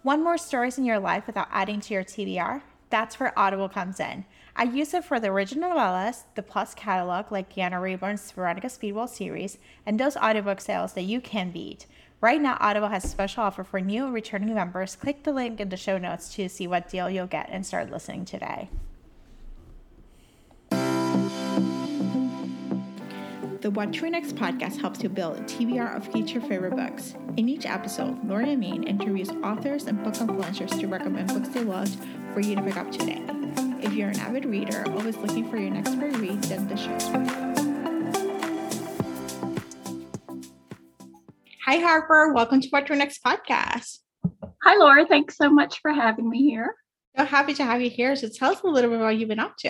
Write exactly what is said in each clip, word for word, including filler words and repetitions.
Want more stories in your life without adding to your T B R? That's where Audible comes in. I use it for the original novellas, the Plus catalog like Deanna Rayburn's Veronica Speedwell series, and those audiobook sales that you can beat. Right now, Audible has a special offer for new and returning members. Click the link in the show notes to see what deal you'll get and start listening today. The What to Read Next podcast helps you build a T B R of each your favorite books. In each episode, Lori and Maine interviews authors and book influencers to recommend books they loved for you to pick up today. If you're an avid reader, always looking for your next great read, then the show's for you. Hi, Harper. Welcome to What to Read Next podcast. Hi, Laura. Thanks so much for having me here. So happy to have you here. So tell us a little bit about what you've been up to.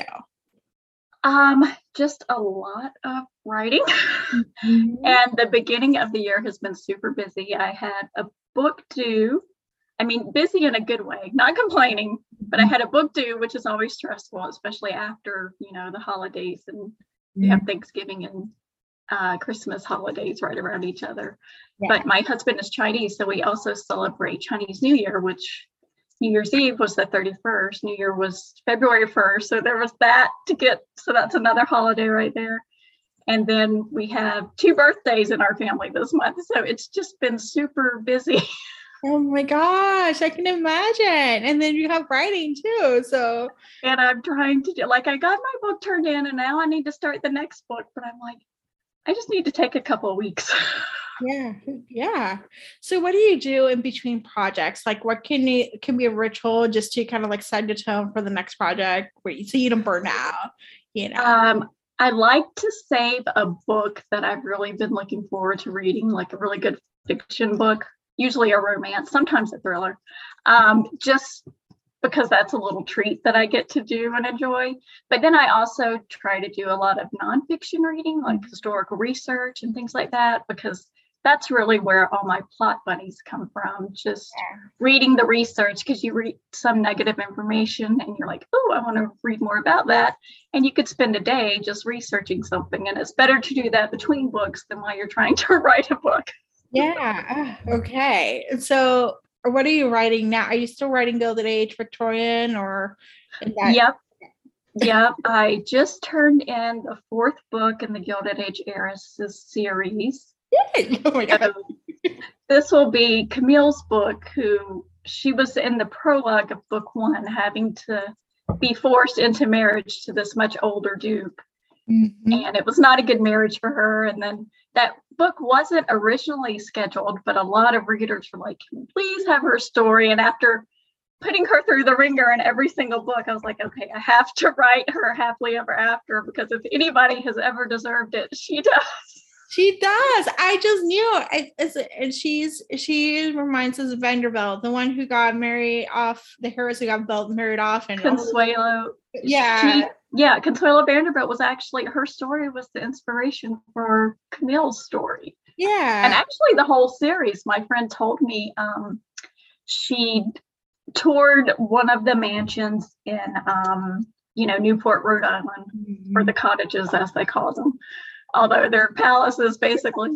Um, just a lot of writing. Mm-hmm. And the beginning of the year has been super busy. I had a book due. I mean, busy in a good way, not complaining, but I had a book due, which is always stressful, especially after, you know, the holidays, and we have Thanksgiving and uh, Christmas holidays right around each other. Yeah. But my husband is Chinese, so we also celebrate Chinese New Year, which New Year's Eve was the thirty-first. New Year was February first. So there was that to get. So that's another holiday right there. And then we have two birthdays in our family this month. So it's just been super busy. Oh my gosh, I can imagine. And then you have writing too. So, and I'm trying to do, like, I got my book turned in and now I need to start the next book, but I'm like, I just need to take a couple of weeks. Yeah. Yeah. So what do you do in between projects? Like what can you, can be a ritual just to kind of like set the tone for the next project where you, so you don't burn out, you know? Um, I like to save a book that I've really been looking forward to reading, like a really good fiction book, usually a romance, sometimes a thriller, um, just because that's a little treat that I get to do and enjoy. But then I also try to do a lot of nonfiction reading, like historical research and things like that, because that's really where all my plot bunnies come from. Just yeah. reading the research, because you read some negative information and you're like, oh, I want to read more about that. And you could spend a day just researching something. And it's better to do that between books than while you're trying to write a book. Yeah. Okay. So what are you writing now? Are you still writing Gilded Age Victorian or? That- yep. Yep. I just turned in the fourth book in the Gilded Age Heiresses series. Oh my God. So this will be Camille's book, who she was in the prologue of book one, having to be forced into marriage to this much older Duke. Mm-hmm. And it was not a good marriage for her. And then that book wasn't originally scheduled, but a lot of readers were like, can you please have her story? And after putting her through the ringer in every single book, I was like, okay, I have to write her happily ever after, because if anybody has ever deserved it, she does. She does. I just knew it. It's, and she's she reminds us of Vanderbilt, the one who got married off, the heroes who got built married off, and Consuelo. Yeah, she, yeah. Consuelo Vanderbilt was actually, her story was the inspiration for Camille's story. Yeah, and actually the whole series. My friend told me um, she toured one of the mansions in um, you know Newport, Rhode Island, mm-hmm. or the cottages as they call them. Although they're palaces, basically.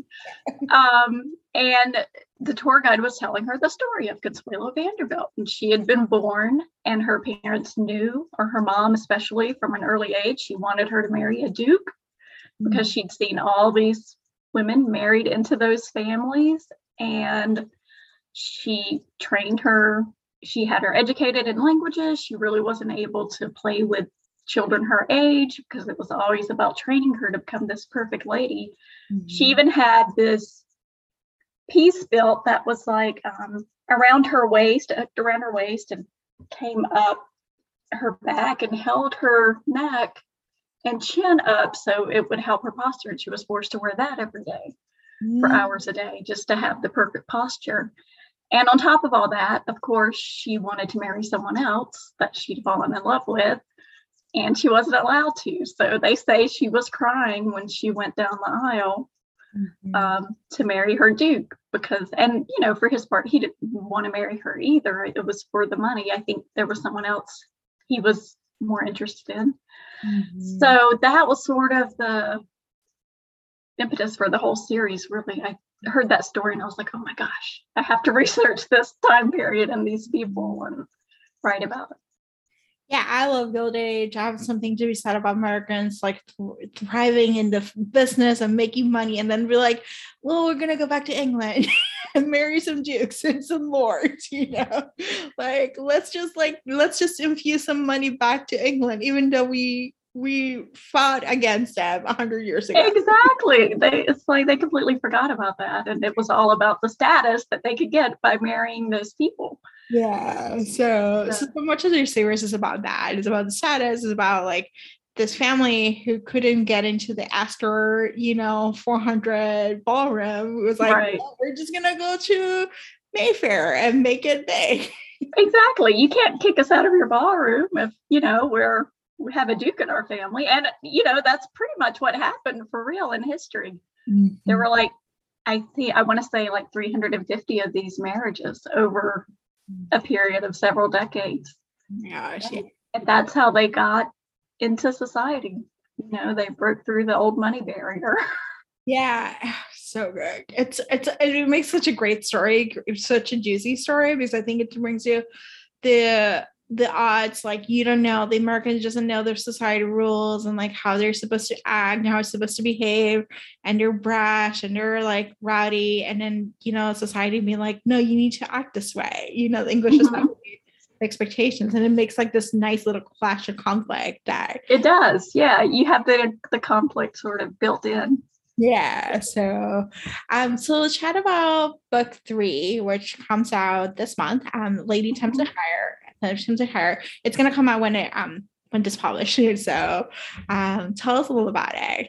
Um, and the tour guide was telling her the story of Consuelo Vanderbilt. And she had been born, and her parents knew, or her mom especially, from an early age, she wanted her to marry a duke, because mm-hmm. she'd seen all these women married into those families. And she trained her. She had her educated in languages. She really wasn't able to play with children her age, because it was always about training her to become this perfect lady. Mm-hmm. She even had this piece built that was like um, around her waist, around her waist, and came up her back and held her neck and chin up so it would help her posture. And she was forced to wear that every day mm-hmm. for hours a day just to have the perfect posture. And on top of all that, of course, she wanted to marry someone else that she'd fallen in love with. And she wasn't allowed to. So they say she was crying when she went down the aisle mm-hmm. um, to marry her Duke, because, and, you know, for his part, he didn't want to marry her either. It was for the money. I think there was someone else he was more interested in. Mm-hmm. So that was sort of the impetus for the whole series, really. I heard that story and I was like, oh my gosh, I have to research this time period and these people and write about it. Yeah, I love Gilded Age. I have something to be said about Americans like th- thriving in the business and making money, and then be like, well, we're gonna go back to England and marry some dukes and some lords, you know, like let's just like let's just infuse some money back to England, even though we we fought against them a hundred years ago. Exactly. They it's like they completely forgot about that, and it was all about the status that they could get by marrying those people. Yeah. So, so, so much of their series is about that. It's about the status. It's about like this family who couldn't get into the Astor, you know, four hundred ballroom. It was like, right. Well, we're just going to go to Mayfair and make it big. Exactly. You can't kick us out of your ballroom if, you know, we're, we have a duke in our family. And, you know, that's pretty much what happened for real in history. Mm-hmm. There were like, I think, I want to say like three hundred fifty of these marriages over a period of several decades. Yeah, and, and that's how they got into society. You know, they broke through the old money barrier. Yeah, so good. It's it's it makes such a great story. It's such a juicy story because I think it brings you the the odds. Like you don't know, the Americans doesn't know their society rules and like how they're supposed to act and how they're supposed to behave, and they're brash and they're like rowdy, and then you know society being like, no, you need to act this way. You know, the English mm-hmm. society expectations, and it makes like this nice little clash of conflict. That it does. Yeah, you have the the conflict sort of built in. Yeah. So, um, so let's chat about book three, which comes out this month. Um, Lady Tempted Higher. Tempted Higher. It's gonna come out when it um when it's published. So, um, tell us a little about it.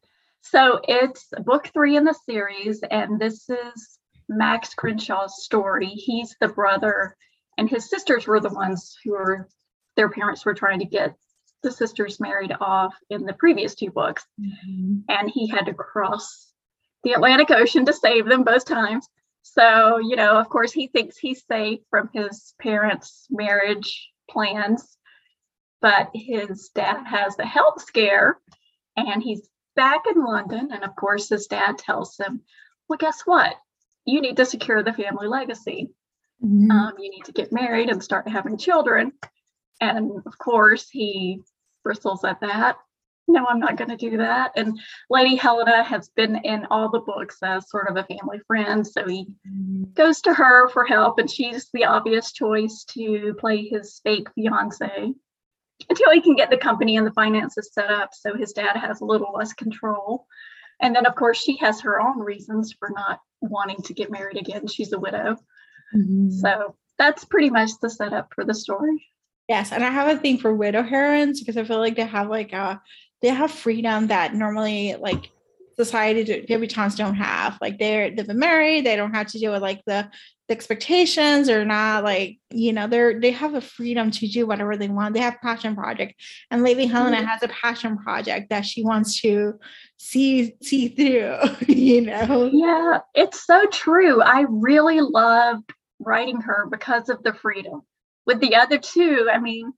So it's book three in the series, and this is Max Grenshaw's story. He's the brother, and his sisters were the ones who were their parents were trying to get the sisters married off in the previous two books. Mm-hmm. And he had to cross the Atlantic Ocean to save them both times. So, you know, of course, he thinks he's safe from his parents' marriage plans, but his dad has a health scare and he's back in London. And of course, his dad tells him, well, guess what? You need to secure the family legacy. Mm-hmm. Um, you need to get married and start having children. And of course, he bristles at that. No, I'm not going to do that. And Lady Helena has been in all the books as sort of a family friend. So he mm-hmm. goes to her for help, and she's the obvious choice to play his fake fiance until he can get the company and the finances set up. So his dad has a little less control. And then, of course, she has her own reasons for not wanting to get married again. She's a widow. Mm-hmm. So that's pretty much the setup for the story. Yes, and I have a thing for widow heroines because I feel like they have like a they have freedom that normally like society debutantes don't have. Like they're they've been married, they don't have to deal with like the, the expectations or not like you know they're they have a freedom to do whatever they want. They have passion project, and Lady mm-hmm. Helena has a passion project that she wants to see see through. You know, yeah, it's so true. I really loved writing her because of the freedom. With the other two, I mean,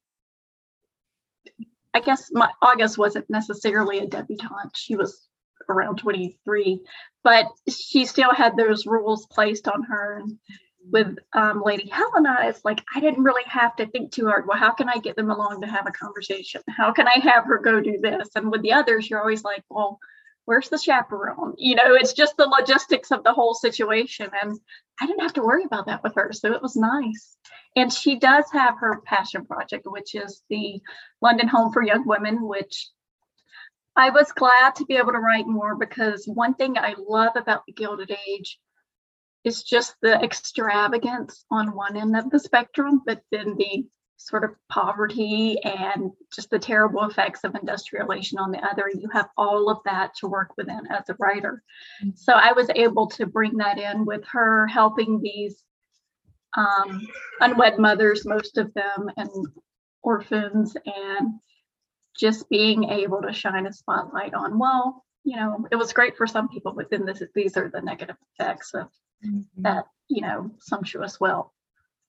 I guess my August wasn't necessarily a debutante. She was around twenty-three, but she still had those rules placed on her. And with um, Lady Helena, it's like, I didn't really have to think too hard. Well, how can I get them along to have a conversation? How can I have her go do this? And with the others, you're always like, well, where's the chaperone? You know, it's just the logistics of the whole situation. And I didn't have to worry about that with her. So it was nice. And she does have her passion project, which is the London Home for Young Women, which I was glad to be able to write more, because one thing I love about the Gilded Age is just the extravagance on one end of the spectrum, but then the sort of poverty and just the terrible effects of industrialization on the other. You have all of that to work within as a writer. Mm-hmm. So I was able to bring that in with her helping these um, unwed mothers, most of them, and orphans, and just being able to shine a spotlight on, well, you know, it was great for some people, but then this, these are the negative effects of mm-hmm. that, you know, sumptuous wealth.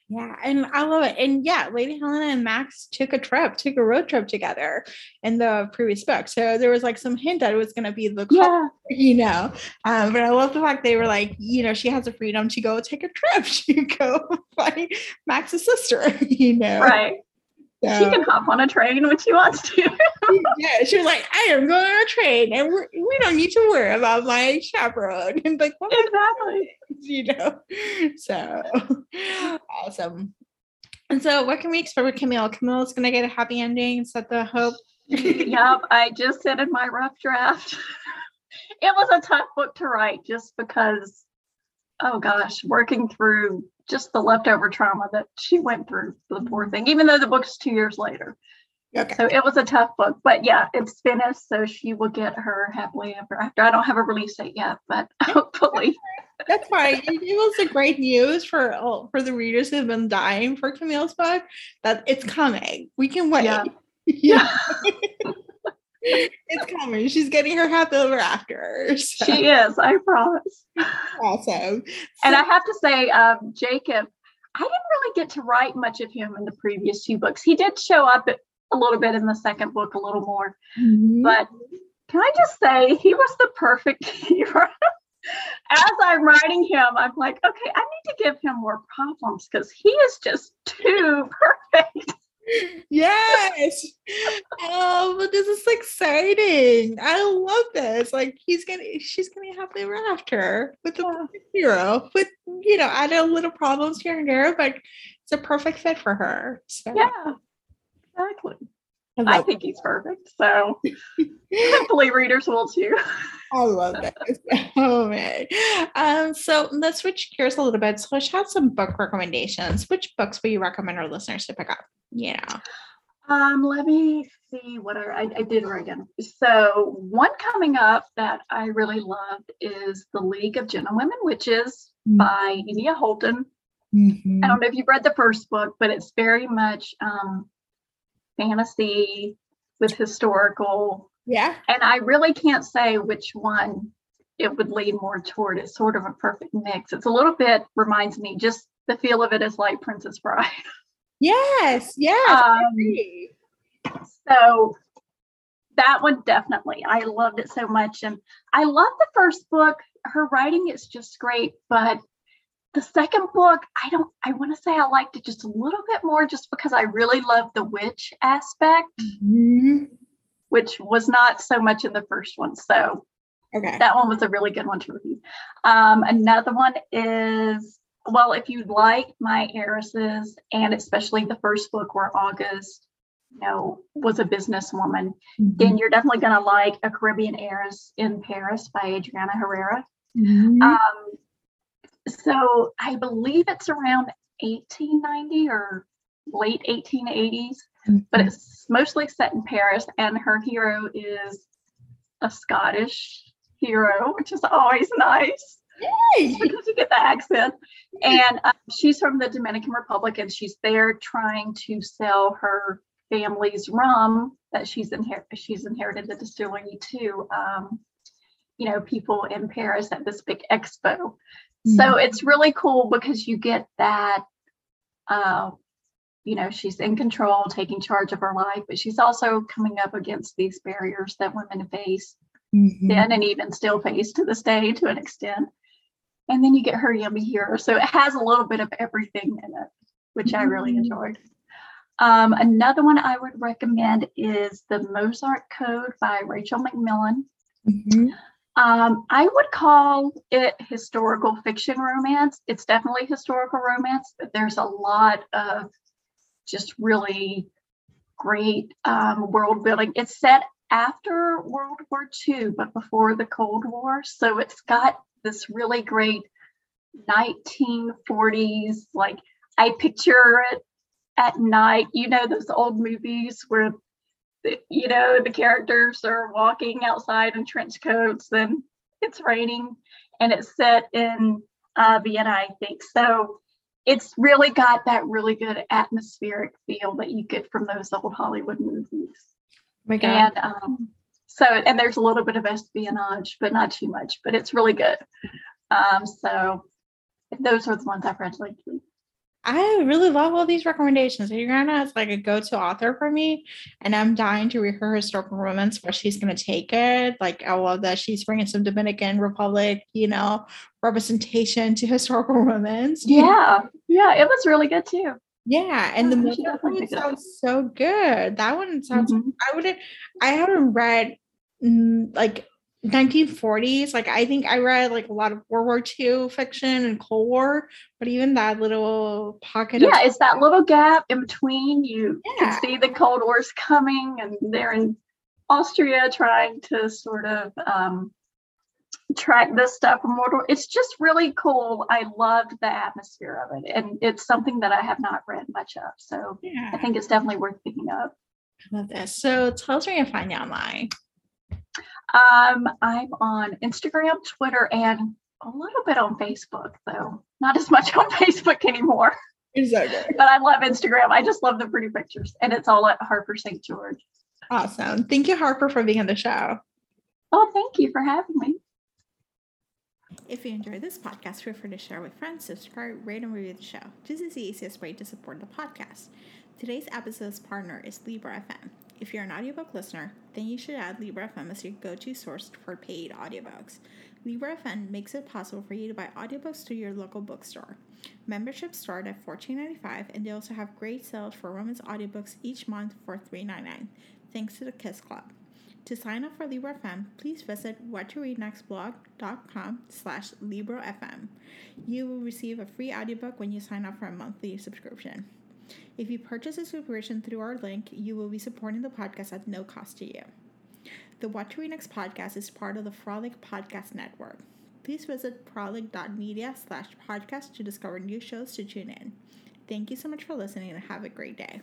Yeah, and I love it. And yeah, Lady Helena and Max took a trip, took a road trip together in the previous book. So there was like some hint that it was going to be the couple, Yeah, you know. Um, but I love the fact they were like, you know, she has the freedom to go take a trip. She go find Max's sister, you know. right. She So can hop on a train when she wants to. yeah, she was like, I am going on a train and we're, we don't need to worry about my chaperone. And like, what Exactly. you know? So awesome. And so, what can we expect with Camille? Camille's going to get a happy ending. Is that the hope? Yep, I just said in my rough draft. It was a tough book to write just because, oh gosh, working through just the leftover trauma that she went through, the poor thing, even though the book's two years later. Okay. So it was a tough book, but yeah, it's finished. So she will get her happily ever after. I don't have a release date yet, but hopefully. That's fine. It, it was a great news for all for the readers who've been dying for Camille's book that it's coming. We can wait. Yeah. Yeah. It's coming. She's getting her happy ever after. So. She is, I promise. Awesome. And so, I have to say, um, Jacob, I didn't really get to write much of him in the previous two books. He did show up a little bit in the second book, a little more. Mm-hmm. But can I just say, he was the perfect hero. As I'm writing him, I'm like, okay, I need to give him more problems because he is just too perfect. Yes. Oh, but this is exciting. I love this. Like he's gonna she's gonna be happy ever after with the yeah. hero. With you know, add a little problems here and there, but it's a perfect fit for her. So. Yeah, exactly. I, I think he's perfect. So hopefully readers will too. I love this. Oh man. Um, so let's switch gears a little bit. So let's have some book recommendations. Which books would you recommend our listeners to pick up? Yeah. Um, let me see what I, I, I did write down. So one coming up that I really loved is The League of Gentlewomen, which is mm-hmm. by Inia Holton. Mm-hmm. I don't know if you've read the first book, but it's very much um, fantasy with historical. Yeah. And I really can't say which one it would lean more toward. It's sort of a perfect mix. It's a little bit, reminds me, just the feel of it is like Princess Bride. Yes, yes. Um, so that one definitely, I loved it so much. And I love the first book. Her writing is just great. But the second book, I don't, I want to say I liked it just a little bit more just because I really loved the witch aspect, mm-hmm. which was not so much in the first one. So okay. That one was a really good one to read. Um, another one is, well, if you like My Heiresses, and especially the first book where August, you know, was a businesswoman, mm-hmm. then you're definitely going to like A Caribbean Heiress in Paris by Adriana Herrera. Mm-hmm. Um, so I believe it's around eighteen ninety or late eighteen eighties, mm-hmm. but it's mostly set in Paris, and her hero is a Scottish hero, which is always nice. Yay! Because you get the accent. And um, she's from the Dominican Republic, and she's there trying to sell her family's rum that she's inher- she's inherited the distillery to, um, you know, people in Paris at this big expo. Mm-hmm. So it's really cool because you get that, uh, you know, she's in control, taking charge of her life, but she's also coming up against these barriers that women face mm-hmm. then and even still face to this day to an extent. And then you get her yummy hero. So it has a little bit of everything in it, which mm-hmm. I really enjoyed. Um, another one I would recommend is The Mozart Code by Rachel McMillan. Mm-hmm. Um, I would call it historical fiction romance. It's definitely historical romance, but there's a lot of just really great um, world building. It's set after World War Two, but before the Cold War. So it's got this really great nineteen forties, like I picture it at night, you know, those old movies where, the, you know, the characters are walking outside in trench coats and it's raining, and it's set in uh, Vienna, I think. So it's really got that really good atmospheric feel that you get from those old Hollywood movies. Oh my God. And um, so, and there's a little bit of espionage, but not too much, but it's really good. Um, so those are the ones I've read lately. I really love all these recommendations. Adriana is like a go-to author for me, and I'm dying to read her historical romance where she's going to take it. Like, I love that she's bringing some Dominican Republic, you know, representation to historical romance. Yeah, yeah, it was really good too. Yeah, and the Yeah, she Mother definitely one did good. sounds so good. That one sounds. Mhm. I wouldn't. I haven't read mm, like nineteen forties. Like I think I read like a lot of World War Two fiction and Cold War, but even that little pocket of Yeah, it's that little gap in between. You can yeah, see the Cold War's coming, and they're in Austria trying to sort of um, track this stuff from World War. It's just really cool. I loved the atmosphere of it, and it's something that I have not read much of. So I yeah. think it's definitely worth picking up. I love this. So tell us where you can find you online. Um, I'm on Instagram, Twitter, and a little bit on Facebook, though not as much on Facebook anymore. Exactly. But I love Instagram. I just love the pretty pictures, and it's all at Harper Saint George. Awesome. Thank you, Harper, for being on the show. Oh, thank you for having me. If you enjoyed this podcast, feel free to share with friends, subscribe, rate, and review the show. This is the easiest way to support the podcast. Today's episode's partner is Libro F M. If you're an audiobook listener, then you should add Libro F M as your go-to source for paid audiobooks. Libro F M makes it possible for you to buy audiobooks through your local bookstore. Memberships start at fourteen ninety-five, and they also have great sales for romance audiobooks each month for three ninety-nine, thanks to the Kiss Club. To sign up for Libro F M, please visit whattoreadnextblog.com slash LibroFM. You will receive a free audiobook when you sign up for a monthly subscription. If you purchase a subscription through our link, you will be supporting the podcast at no cost to you. The What to Read Next podcast is part of the Frolic Podcast Network. Please visit frolic.media slash podcast to discover new shows to tune in. Thank you so much for listening and have a great day.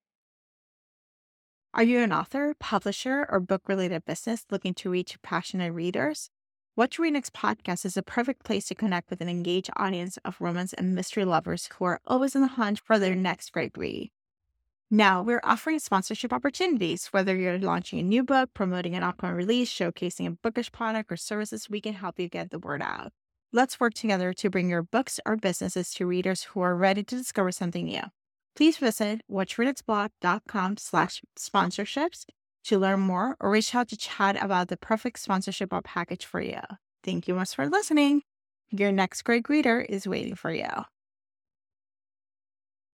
Are you an author, publisher, or book-related business looking to reach passionate readers? What to Read Next podcast is a perfect place to connect with an engaged audience of romance and mystery lovers who are always on the hunt for their next great read. Now, we're offering sponsorship opportunities. Whether you're launching a new book, promoting an upcoming release, showcasing a bookish product or services, we can help you get the word out. Let's work together to bring your books or businesses to readers who are ready to discover something new. Please visit whattoreadnextblog.com slash sponsorships to learn more or reach out to chat about the perfect sponsorship or package for you. Thank you much for listening. Your next great reader is waiting for you.